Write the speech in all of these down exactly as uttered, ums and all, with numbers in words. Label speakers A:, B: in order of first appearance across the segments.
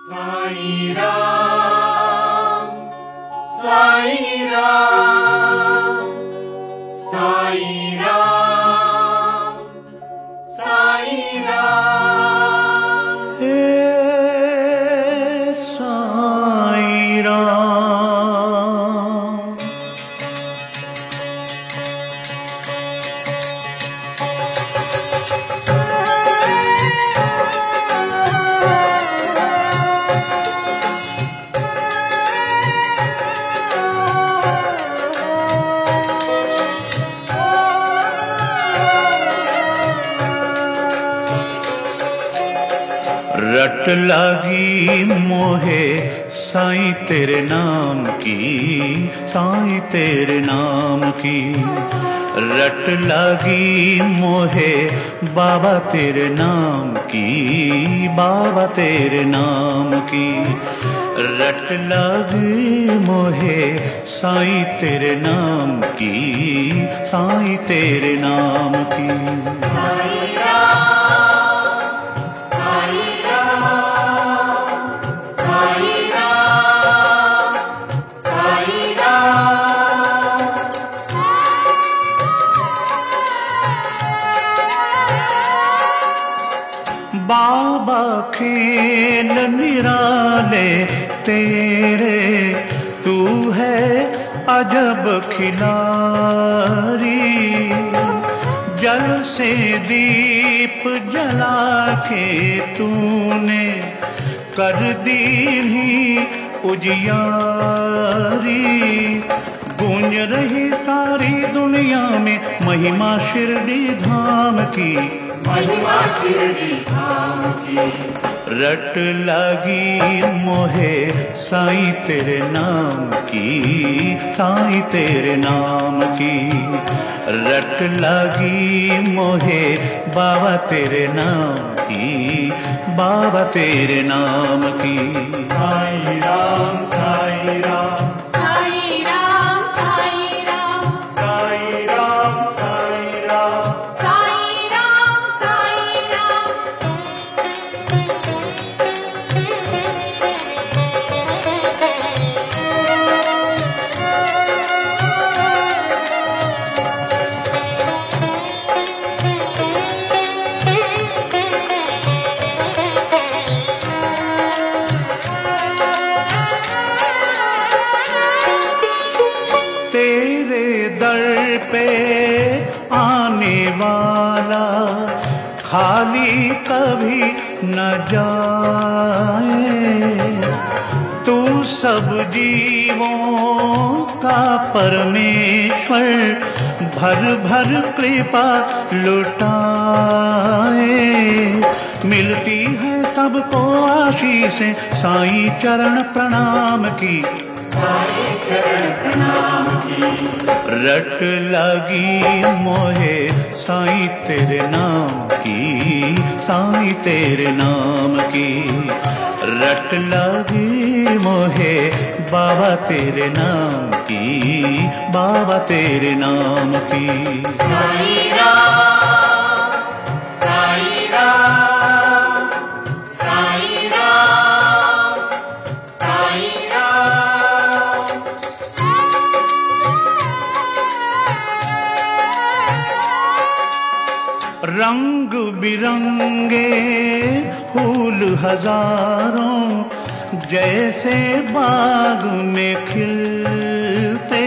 A: साईं राम, साईं राम, साईं राम, साईं राम,
B: हे साईं राम। रट लागी मोहे साईं तेरे नाम की, साईं तेरे नाम की। रट लागी मोहे बाबा तेरे नाम की, बाबा तेरे नाम की। रट लागी मोहे साईं तेरे नाम की, साईं तेरे नाम की।
A: साईं राम, साईं राम, साईं राम, साईं राम।
B: बाबा खेल निराले तेरे, तू है अजब खिलाड़ी। जल से दीप जला के तूने कर दी ही उजियारी। गूंज रही सारी दुनिया में महिमा शिरडी धाम की,
A: महिमा शिरडी धाम की।
B: रट लागी मोहे साईं तेरे नाम की, साईं तेरे नाम की। रट लागी मोहे बाबा तेरे नाम की, बाबा तेरे नाम की।
A: साईं राम, साईं राम, साईं राम, साईं राम, साईं राम, साईं राम, साईं राम, साईं राम।
B: तेरे दर पे आने वाला खाली कभी न जाए। तू सब जीवों का परमेश्वर, भर भर कृपा लुटाए। मिलती है सबको आशीषें साईं चरण प्रणाम की,
A: साईं चरण प्रणाम की।
B: रट लागी मोहे साईं तेरे नाम की, साईं तेरे नाम की। रट लागी मोहे बाबा तेरे नाम की, बाबा तेरे नाम की।
A: साईं राम, साईं राम, साईं राम, साईं राम।
B: रंग बिरंगे फूल हजारों जैसे बाग में खिलते।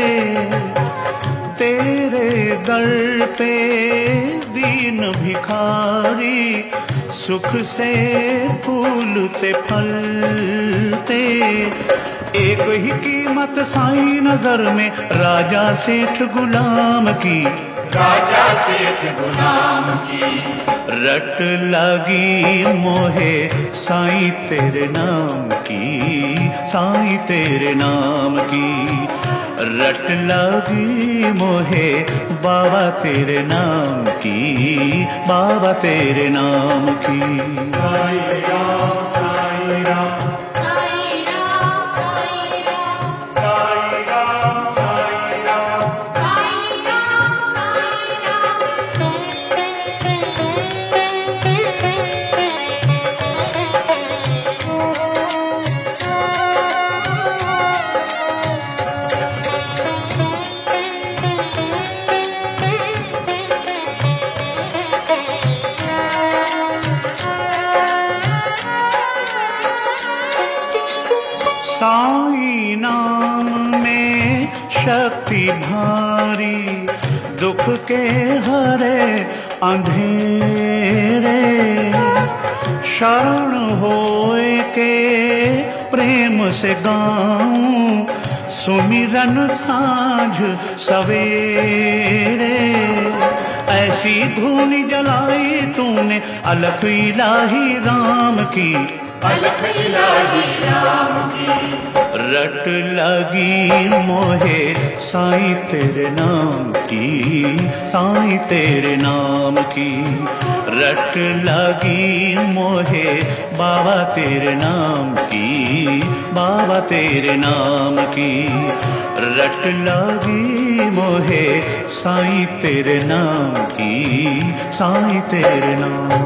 B: तेरे दर पे दीन भिखारी सुख से फूलते फलते। एक ही कीमत साईं नजर में राजा सेठ गुलाम की,
A: राजा सेठ गुलाम की।
B: रट लागी मोहे साईं तेरे नाम की, साईं तेरे नाम की। रट लागी मोहे बाबा तेरे नाम की, बाबा तेरे नाम की।
A: साईं राम, साईं राम, साईं राम, साईं राम, साईं राम, साईं राम, साईं राम, साईं राम।
B: साईं नाम में शक्ति भारी, दुख के हरे अंधेरे। शरण होए के प्रेम से गाऊं सुमिरन साँझ सवेरे। ऐसी धूनी जलाई तूने अलख इलाही राम की,
A: अलख इलाही राम की।
B: रट लगी मोहे साईं तेरे नाम की, साईं तेरे नाम की। रट लगी मोहे बाबा तेरे नाम की, बाबा तेरे नाम की। रट लगी मोहे साईं तेरे नाम की, साईं तेरे नाम।